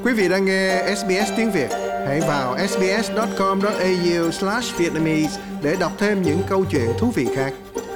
Quý vị đang nghe SBS tiếng Việt. Hãy vào sbs.com.au/vietnamese để đọc thêm những câu chuyện thú vị khác.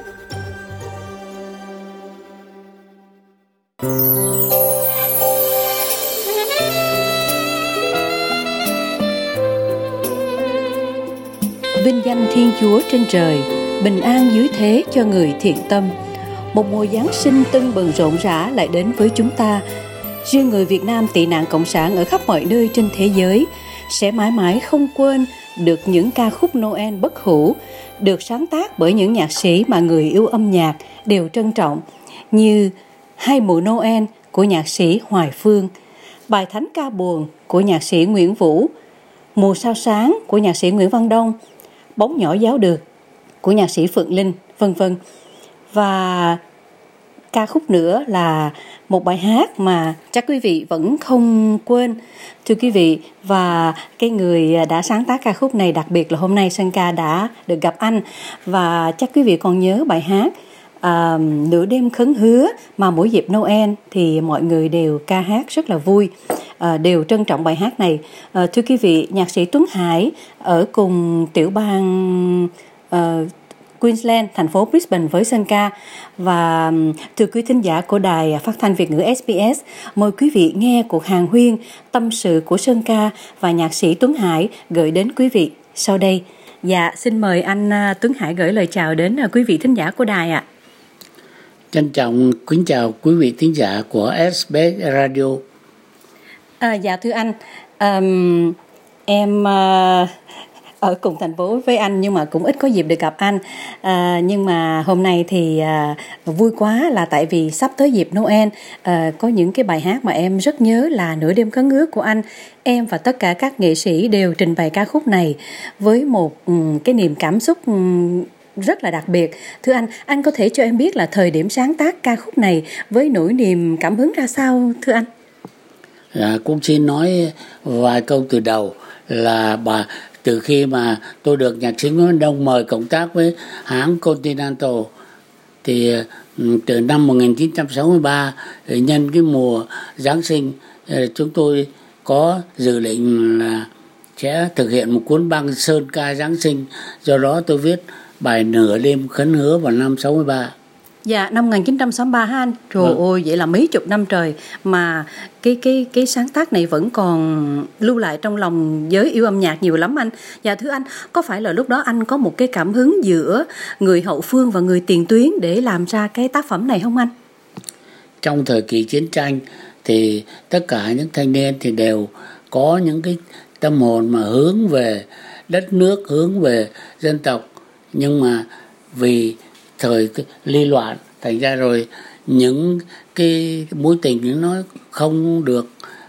Vinh danh Thiên Chúa trên trời, bình an dưới thế cho người thiện tâm. Một mùa Giáng sinh tưng bừng rộn rã lại đến với chúng ta. Riêng người Việt Nam tị nạn cộng sản ở khắp mọi nơi trên thế giới sẽ mãi mãi không quên được những ca khúc Noel bất hủ, được sáng tác bởi những nhạc sĩ mà người yêu âm nhạc đều trân trọng, như Hai mùa Noel của nhạc sĩ Hoài Phương, Bài thánh ca buồn của nhạc sĩ Nguyễn Vũ, Mùa sao sáng của nhạc sĩ Nguyễn Văn Đông, Bóng nhỏ giáo được của nhạc sĩ Phượng Linh, vân vân. Và ca khúc nữa là một bài hát mà chắc quý vị vẫn không quên, thưa quý vị. Và cái người đã sáng tác ca khúc này, đặc biệt là hôm nay Sơn Ca đã được gặp anh. Và chắc quý vị còn nhớ bài hát Nửa đêm khấn hứa mà mỗi dịp Noel thì mọi người đều ca hát rất là vui, đều trân trọng bài hát này. Thưa quý vị, nhạc sĩ Tuấn Hải ở cùng tiểu bang Queensland, thành phố Brisbane với Sơn Ca. Và thưa quý thính giả của đài phát thanh Việt ngữ SBS, mời quý vị nghe cuộc hàn huyên tâm sự của Sơn Ca và nhạc sĩ Tuấn Hải gửi đến quý vị sau đây. Dạ, xin mời anh Tuấn Hải gửi lời chào đến quý vị thính giả của đài ạ. Trân trọng kính chào quý vị thính giả của SBS Radio. Dạ thưa anh, em ở cùng thành phố với anh nhưng mà cũng ít có dịp được gặp anh. Nhưng mà hôm nay thì vui quá là tại vì sắp tới dịp Noel, có những cái bài hát mà em rất nhớ là Nửa đêm khấn hứa của anh. Em và tất cả các nghệ sĩ đều trình bày ca khúc này với một cái niềm cảm xúc rất là đặc biệt. Thưa anh có thể cho em biết là thời điểm sáng tác ca khúc này với nỗi niềm cảm hứng ra sao thưa anh? Cũng xin nói vài câu từ đầu là từ khi mà tôi được nhạc sĩ Nguyễn Văn Đông mời cộng tác với hãng Continental thì từ năm 1963 nhân cái mùa Giáng sinh, chúng tôi có dự định là sẽ thực hiện một cuốn băng sơn ca Giáng sinh. Do đó tôi viết bài Nửa đêm khấn hứa vào năm 63. Dạ, năm 1963 hả anh? Trời ơi, vậy là mấy chục năm trời mà cái sáng tác này vẫn còn lưu lại trong lòng giới yêu âm nhạc nhiều lắm anh. Dạ thưa anh, có phải là lúc đó anh có một cái cảm hứng giữa người hậu phương và người tiền tuyến để làm ra cái tác phẩm này không anh? Trong thời kỳ chiến tranh thì tất cả những thanh niên thì đều có những cái tâm hồn mà hướng về đất nước, hướng về dân tộc. Nhưng mà vì thời ly loạn, thành ra rồi những cái mối tình nó không được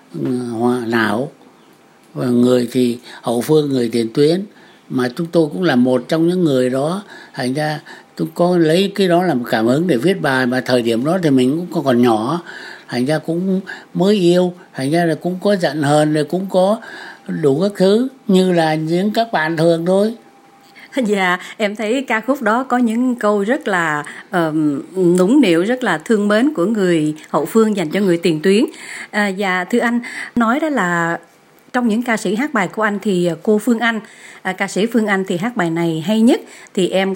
hòa não. Và người thì hậu phương, người tiền tuyến, mà chúng tôi cũng là một trong những người đó. Thành ra tôi có lấy cái đó làm cảm hứng để viết bài. Mà thời điểm đó thì mình cũng còn nhỏ, thành ra cũng mới yêu, thành ra là cũng có giận hờn, rồi cũng có đủ các thứ như là những các bạn thường thôi. Dạ, em thấy ca khúc đó có những câu rất là nũng nịu, rất là thương mến của người hậu phương dành cho người tiền tuyến. Dạ, thưa anh, nói đó là trong những ca sĩ hát bài của anh thì cô Phương Anh, ca sĩ Phương Anh thì hát bài này hay nhất. Thì em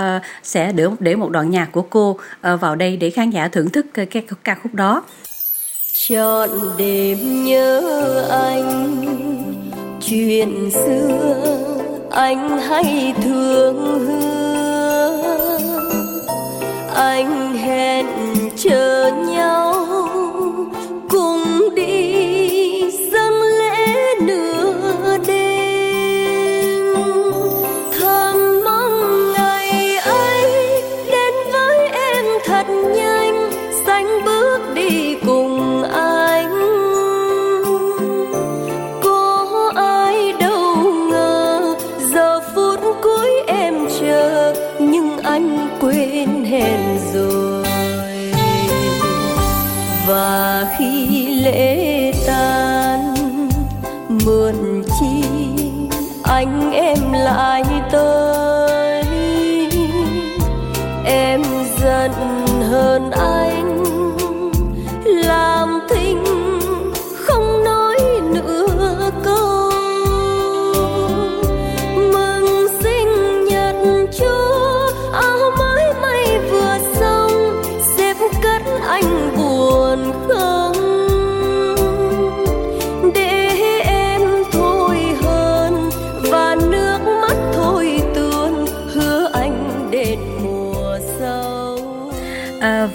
sẽ để một đoạn nhạc của cô vào đây để khán giả thưởng thức cái ca khúc đó. Trọn đêm nhớ anh, chuyện xưa anh hay thương hứa, anh hẹn chờ nhau cùng đi dâng lễ nửa đêm, thầm mong ngày ấy đến với em thật nhanh, sánh bước đi cùng anh. Có ai đâu ngờ giờ phút cuối em chờ, nhưng anh quên hẹn rồi. Và khi lễ tan mượn chi anh em lại tới, em giận hơn anh làm thinh không nói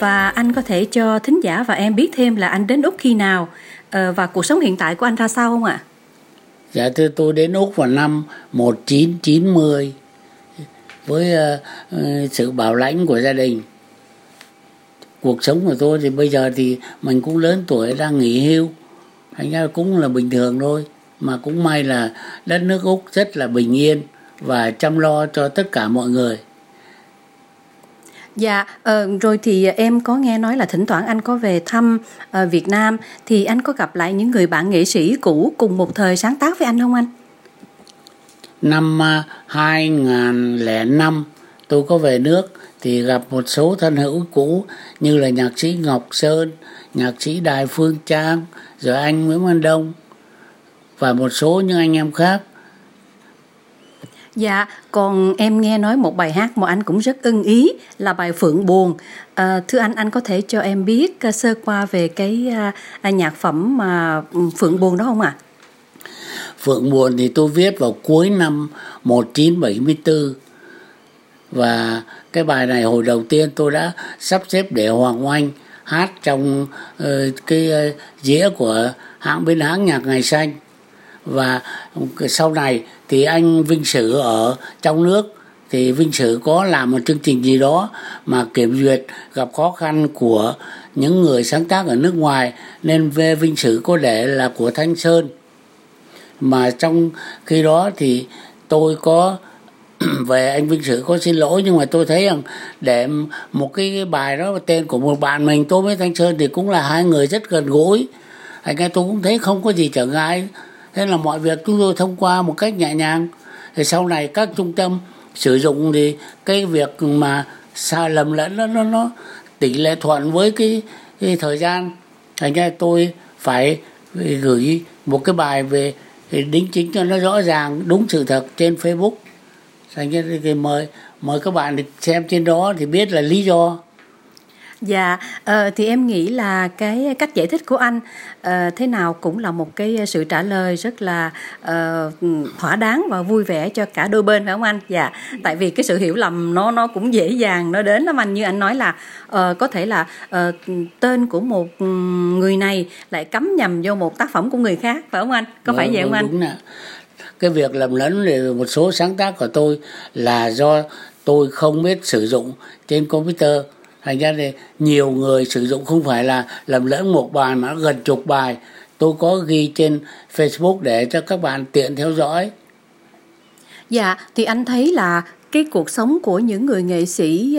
Và anh có thể cho thính giả và em biết thêm là anh đến Úc khi nào và cuộc sống hiện tại của anh ra sao không ạ? Dạ thưa, tôi đến Úc vào năm 1990 với sự bảo lãnh của gia đình. Cuộc sống của tôi thì bây giờ thì mình cũng lớn tuổi, đang nghỉ hưu, thành ra cũng là bình thường thôi. Mà cũng may là đất nước Úc rất là bình yên và chăm lo cho tất cả mọi người. Dạ, rồi thì em có nghe nói là thỉnh thoảng anh có về thăm Việt Nam, thì anh có gặp lại những người bạn nghệ sĩ cũ cùng một thời sáng tác với anh không anh? Năm 2005 tôi có về nước thì gặp một số thân hữu cũ như là nhạc sĩ Ngọc Sơn, nhạc sĩ Đài Phương Trang, rồi anh Nguyễn Văn Đông và một số những anh em khác. Dạ, còn em nghe nói một bài hát mà anh cũng rất ưng ý là bài Phượng Buồn. Thưa anh có thể cho em biết sơ qua về cái nhạc phẩm Phượng Buồn đó không ạ? Phượng Buồn thì tôi viết vào cuối năm 1974. Và cái bài này hồi đầu tiên tôi đã sắp xếp để Hoàng Oanh hát trong cái dĩa của bên hãng nhạc Ngày Xanh. Và sau này thì anh Vinh Sử ở trong nước thì Vinh Sử có làm một chương trình gì đó mà kiểm duyệt gặp khó khăn của những người sáng tác ở nước ngoài, nên về Vinh Sử có để là của Thanh Sơn. Mà trong khi đó thì tôi có về anh Vinh Sử có xin lỗi, nhưng mà tôi thấy rằng để một cái bài đó tên của một bạn mình, tôi với Thanh Sơn thì cũng là hai người rất gần gũi, thành ra tôi cũng thấy không có gì trở ngại. Thế là mọi việc chúng tôi thông qua một cách nhẹ nhàng. Thì sau này các trung tâm sử dụng thì cái việc mà sai lầm lẫn nó tỷ lệ thuận với cái thời gian, thành ra tôi phải gửi một cái bài về đính chính cho nó rõ ràng đúng sự thật trên Facebook. Thành ra thì mời các bạn xem trên đó thì biết là lý do. Dạ, thì em nghĩ là cái cách giải thích của anh thế nào cũng là một cái sự trả lời rất là thỏa đáng và vui vẻ cho cả đôi bên, phải không anh? Dạ, tại vì cái sự hiểu lầm nó cũng dễ dàng nó đến lắm anh. Như anh nói là có thể là tên của một người này lại cắm nhầm vô một tác phẩm của người khác, phải không anh? Có phải vậy không anh? Đúng nè. Cái việc lầm lẫn về một số sáng tác của tôi là do tôi không biết sử dụng trên computer. Thành ra thì nhiều người sử dụng không phải là lầm lẫn một bài mà gần chục bài. Tôi có ghi trên Facebook để cho các bạn tiện theo dõi. Dạ, thì anh thấy là cái cuộc sống của những người nghệ sĩ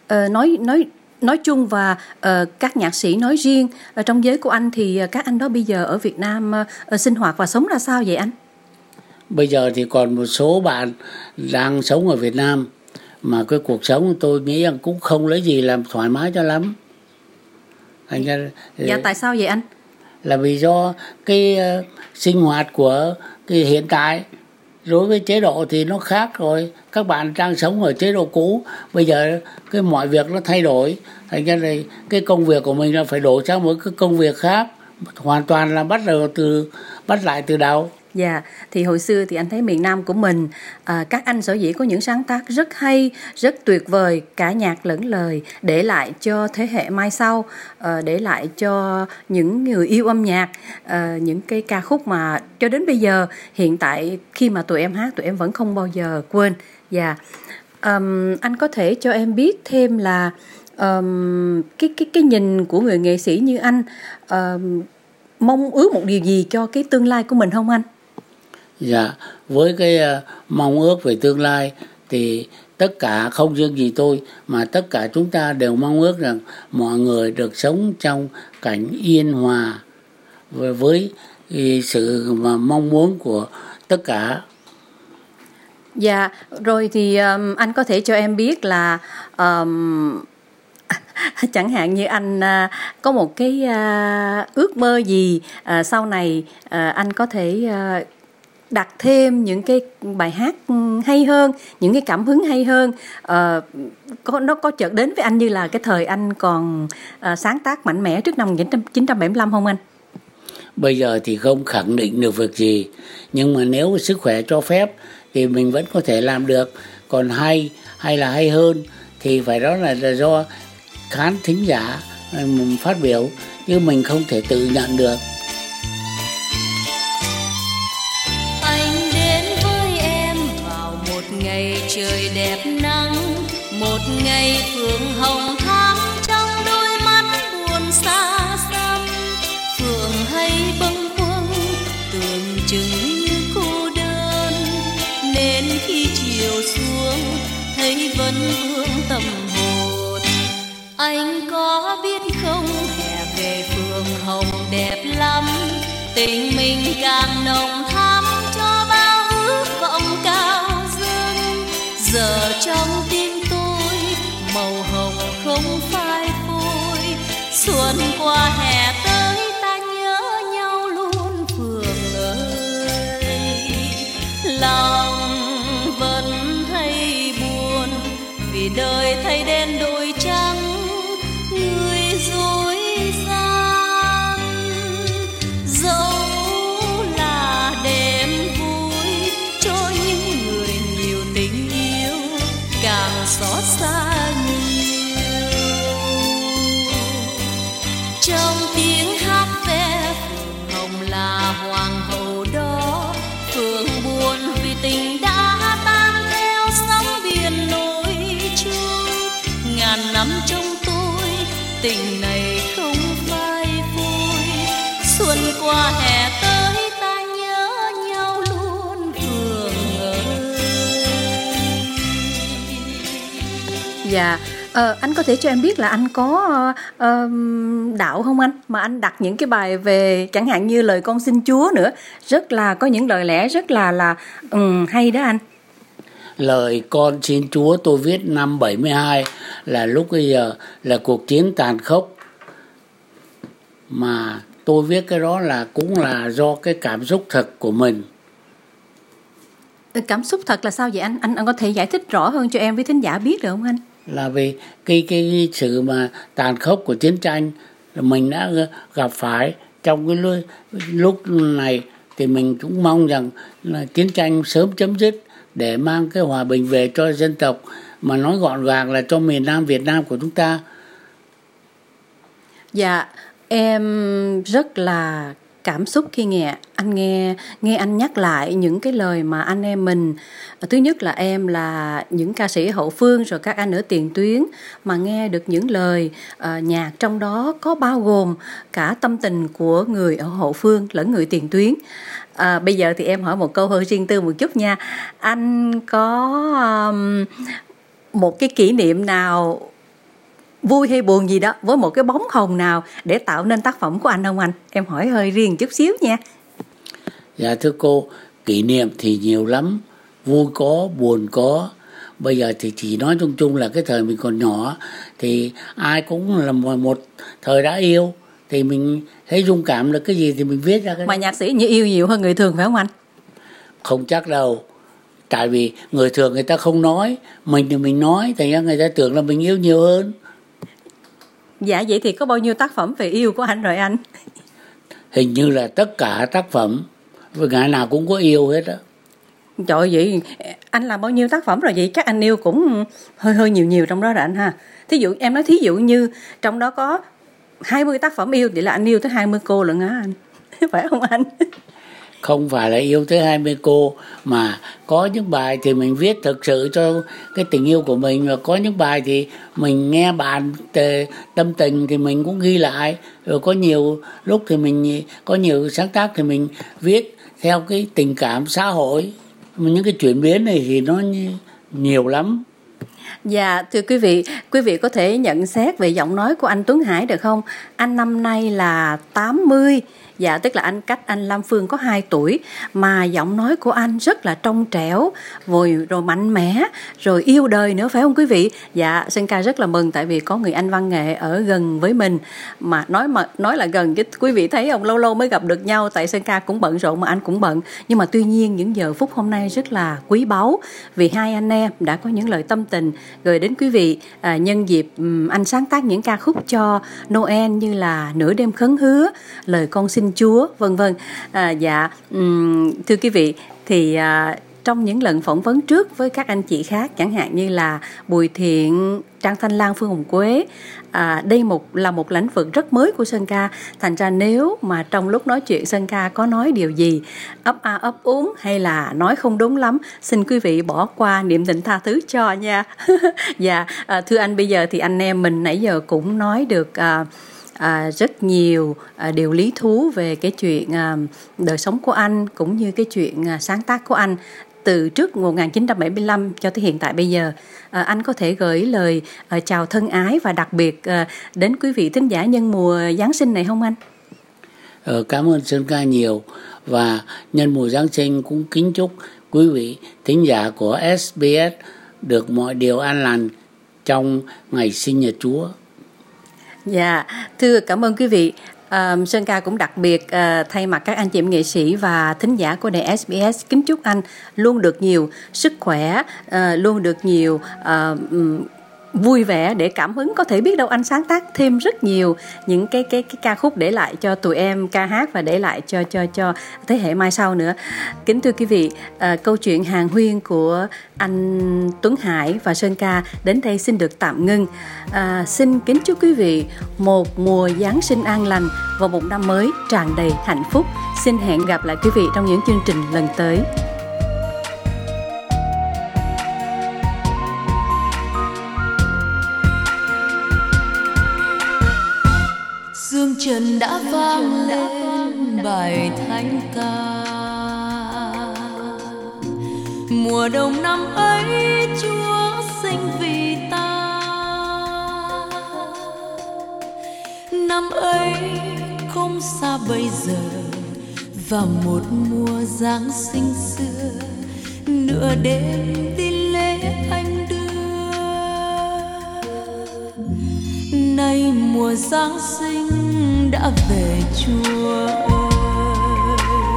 nói chung và các nhạc sĩ nói riêng, trong giới của anh thì các anh đó bây giờ ở Việt Nam sinh hoạt và sống ra sao vậy anh? Bây giờ thì còn một số bạn đang sống ở Việt Nam mà cái cuộc sống tôi nghĩ rằng cũng không lấy gì làm thoải mái cho lắm. Thành ra dạ, tại sao vậy anh? Là vì do cái sinh hoạt của cái hiện tại đối với chế độ thì nó khác rồi. Các bạn đang sống ở chế độ cũ, bây giờ cái mọi việc nó thay đổi, thành ra là cái công việc của mình là phải đổi sang một cái công việc khác, hoàn toàn là bắt lại từ đầu. Dạ, thì hồi xưa thì anh thấy miền Nam của mình các anh sở dĩ có những sáng tác rất hay, rất tuyệt vời, cả nhạc lẫn lời, để lại cho thế hệ mai sau, để lại cho những người yêu âm nhạc những cái ca khúc mà cho đến bây giờ hiện tại khi mà tụi em hát tụi em vẫn không bao giờ quên. Dạ, anh có thể cho em biết thêm là cái nhìn của người nghệ sĩ như anh mong ước một điều gì cho cái tương lai của mình không anh? Dạ, với cái mong ước về tương lai thì tất cả, không riêng gì tôi mà tất cả chúng ta đều mong ước rằng mọi người được sống trong cảnh yên hòa với sự mà mong muốn của tất cả. Dạ, rồi thì anh có thể cho em biết là chẳng hạn như anh có một cái ước mơ gì sau này anh có thể đặt thêm những cái bài hát hay hơn, những cái cảm hứng hay hơn, nó có chợt đến với anh như là cái thời anh còn sáng tác mạnh mẽ trước năm 1975 không anh? Bây giờ thì không khẳng định được việc gì, nhưng mà nếu sức khỏe cho phép thì mình vẫn có thể làm được. Còn hay là hay hơn thì phải đó là do khán thính giả phát biểu, chứ mình không thể tự nhận được. Anh đến với em vào một ngày trời đẹp nắng, một ngày phượng hồng thắm trong đôi mắt buồn xa xăm. Phượng hay bâng khuâng tưởng chừng như cô đơn, nên khi chiều xuống thấy vẫn vương tâm hồn. Anh có biết không, hè về phượng hồng đẹp lắm, tình mình càng nồng thắm cho bao ước vọng cao dâng. Giờ trong tim tôi màu hồng không phai phôi, xuân qua hè tới ta nhớ nhau luôn Phượng ơi. Lòng vẫn hay buồn vì đời thay đen đổi trắng, người dối gian. Dẫu là đêm vui cho những người nhiều tình yêu, càng xót xa nhiều. Trong tiếng hát ve phượng hồng là hoàng hậu đó, phượng buồn vì tình đã tan theo sóng biển nổi trôi. Ngàn năm trong tôi tình này không phai phôi, xuân qua hè tới ta nhớ nhau luôn Phượng ơi. Dạ, anh có thể cho em biết là anh có đạo không anh? Mà anh đặt những cái bài về chẳng hạn như lời con xin Chúa nữa, rất là có những lời lẽ rất là hay đó anh. Lời con xin Chúa tôi viết năm 72, là lúc bây giờ là cuộc chiến tàn khốc. Mà tôi viết cái đó là cũng là do cái cảm xúc thật của mình. Cảm xúc thật là sao vậy anh? Anh có thể giải thích rõ hơn cho em với thính giả biết được không anh? Là vì cái sự mà tàn khốc của chiến tranh mình đã gặp phải trong cái lúc này, thì mình cũng mong rằng là chiến tranh sớm chấm dứt để mang cái hòa bình về cho dân tộc, mà nói gọn gàng là cho miền Nam Việt Nam của chúng ta. Dạ, em rất là cảm xúc khi nghe anh nhắc lại những cái lời mà anh em mình, thứ nhất là em là những ca sĩ hậu phương, rồi các anh ở tiền tuyến, mà nghe được những lời nhạc trong đó có bao gồm cả tâm tình của người ở hậu phương lẫn người tiền tuyến. Bây giờ thì em hỏi một câu hơi riêng tư một chút nha. Anh có một cái kỷ niệm nào vui hay buồn gì đó với một cái bóng hồng nào để tạo nên tác phẩm của anh không anh? Em hỏi hơi riêng chút xíu nha. Dạ thưa cô, kỷ niệm thì nhiều lắm, vui có, buồn có. Bây giờ thì chỉ nói chung chung là cái thời mình còn nhỏ thì ai cũng là một thời đã yêu, thì mình thấy dung cảm được cái gì thì mình viết ra cái mà đó. Nhạc sĩ như yêu nhiều hơn người thường phải không anh? Không chắc đâu. Tại vì người thường người ta không nói, mình thì mình nói, thành ra người ta tưởng là mình yêu nhiều hơn. Dạ, vậy thì có bao nhiêu tác phẩm về yêu của anh rồi anh? Hình như là tất cả tác phẩm, với ngày nào cũng có yêu hết á. Trời, vậy anh làm bao nhiêu tác phẩm rồi vậy? Chắc anh yêu cũng hơi nhiều trong đó rồi anh ha. Thí dụ em nói thí dụ như trong đó có 20 tác phẩm yêu thì là anh yêu tới 20 cô lận á anh. Phải không anh? Không phải là yêu tới 20 cô, mà có những bài thì mình viết thực sự cho cái tình yêu của mình, và có những bài thì mình nghe bạn tâm tình thì mình cũng ghi lại, rồi có nhiều lúc thì mình có nhiều sáng tác thì mình viết theo cái tình cảm xã hội. Những cái chuyển biến này thì nó nhiều lắm. Dạ, thưa quý vị có thể nhận xét về giọng nói của anh Tuấn Hải được không? Anh năm nay là 80, dạ tức là anh cách anh Lam Phương có 2 tuổi, mà giọng nói của anh rất là trong trẻo, rồi mạnh mẽ, rồi yêu đời nữa phải không quý vị? Dạ, Sơn Ca rất là mừng tại vì có người anh văn nghệ ở gần với mình, mà nói là gần chứ quý vị thấy không, lâu lâu mới gặp được nhau, tại Sơn Ca cũng bận rộn mà anh cũng bận, nhưng mà tuy nhiên những giờ phút hôm nay rất là quý báu vì hai anh em đã có những lời tâm tình gửi đến quý vị nhân dịp anh sáng tác những ca khúc cho Noel như là Nửa đêm khấn hứa, Lời con xin Chúa, vân vân. Thưa quý vị, thì trong những lần phỏng vấn trước với các anh chị khác, chẳng hạn như là Bùi Thiện, Trang Thanh Lan, Phương Hồng Quế, đây là một lĩnh vực rất mới của Sơn Ca. Thành ra nếu mà trong lúc nói chuyện Sơn Ca có nói điều gì ấp a ấp úng hay là nói không đúng lắm, xin quý vị bỏ qua, niệm tình tha thứ cho nha. Dạ, thưa anh, bây giờ thì anh em mình nãy giờ cũng nói được rất nhiều điều lý thú về cái chuyện đời sống của anh, cũng như cái chuyện sáng tác của anh từ trước 1975 cho tới hiện tại bây giờ. Anh có thể gửi lời chào thân ái và đặc biệt đến quý vị thính giả nhân mùa Giáng sinh này không anh? Cảm ơn Sơn Ca nhiều, và nhân mùa Giáng sinh cũng kính chúc quý vị thính giả của SBS được mọi điều an lành trong ngày sinh nhật Chúa. Dạ, thưa cảm ơn quý vị. Sơn Ca cũng đặc biệt thay mặt các anh chị em nghệ sĩ và thính giả của đài SBS kính chúc anh luôn được nhiều sức khỏe, luôn được nhiều vui vẻ để cảm hứng, có thể biết đâu anh sáng tác thêm rất nhiều những cái ca khúc để lại cho tụi em ca hát và để lại cho thế hệ mai sau nữa. Kính thưa quý vị, câu chuyện hàng huyên của anh Tuấn Hải và Sơn Ca đến đây xin được tạm ngưng. Xin kính chúc quý vị một mùa Giáng sinh an lành và một năm mới tràn đầy hạnh phúc. Xin hẹn gặp lại quý vị trong những chương trình lần tới. Dương trần đã vang lên bài thánh ca, mùa đông năm ấy Chúa sinh vì ta. Năm ấy không xa bây giờ, và một mùa Giáng sinh xưa, nửa đêm đi lễ anh đưa. Nay mùa Giáng sinh đã về Chúa ơi,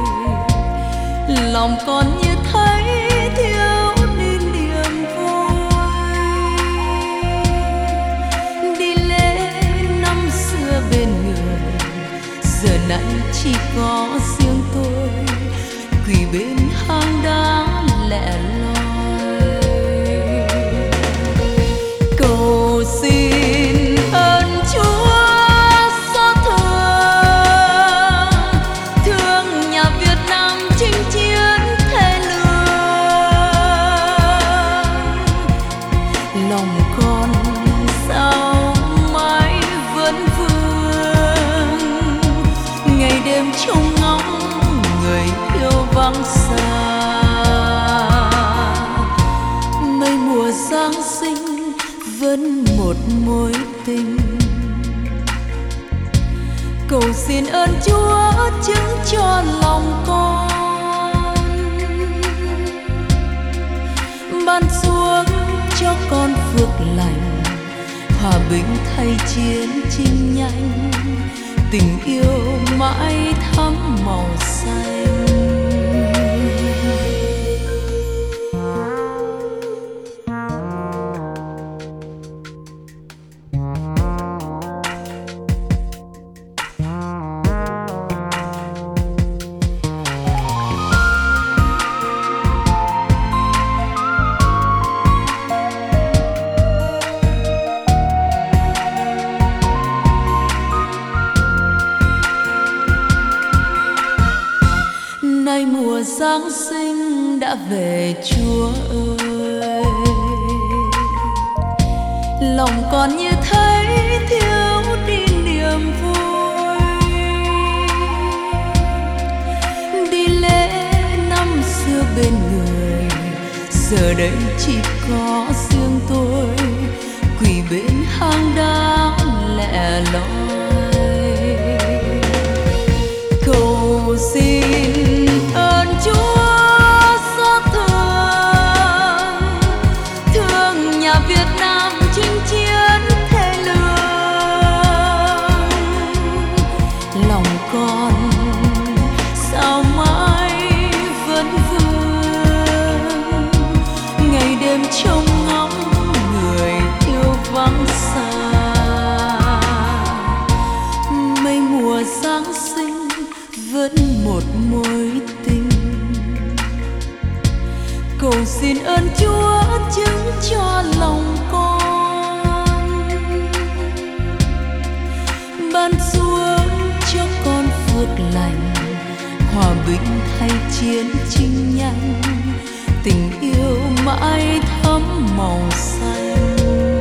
lòng con như thấy thiếu đi niềm vui. Đi lễ năm xưa bên người, giờ này chỉ có riêng tôi quỳ bên hang đá lẻ loi. Cầu xin ơn Chúa xót thương nhà Việt Nam chinh chiến thê lương. Lòng con sao mãi vẫn vương, ngày đêm trông ngóng người yêu vắng xa. Mấy mùa Giáng sinh vẫn một mối tình, cầu xin ơn Chúa chứng cho lòng con, ban xuống cho con phước lành, hòa bình thay chiến chinh nhanh, tình yêu mãi thắm màu xanh. Nay mùa Giáng sinh đã về Chúa ơi, lòng con như thấy thiếu đi niềm vui. Đi lễ năm xưa bên người, giờ đây chỉ có riêng tôi quỳ bên hang đá lẻ loi. Cầu xin ơn Chúa xót thương nhà Việt Nam chinh chiến thê lương. Lòng con sao mãi vẫn vương, ngày đêm trông ngóng người yêu vắng xa. Mấy mùa Giáng sinh vẫn một mối tình, cầu xin ơn Chúa chứng cho lòng con, hòa bình thay chiến tranh nhanh, tình yêu mãi thắm màu xanh.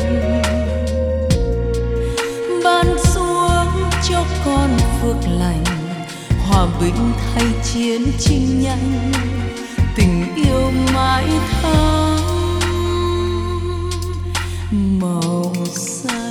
Ban xuống cho con phước lành, hòa bình thay chiến tranh nhanh, tình yêu mãi thắm màu xanh.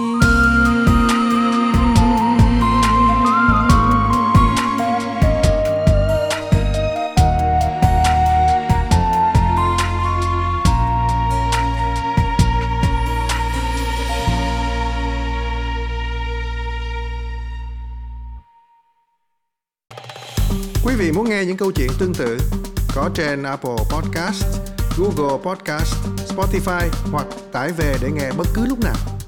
Quý vị muốn nghe những câu chuyện tương tự có trên Apple Podcast, Google Podcast, Spotify hoặc tải về để nghe bất cứ lúc nào.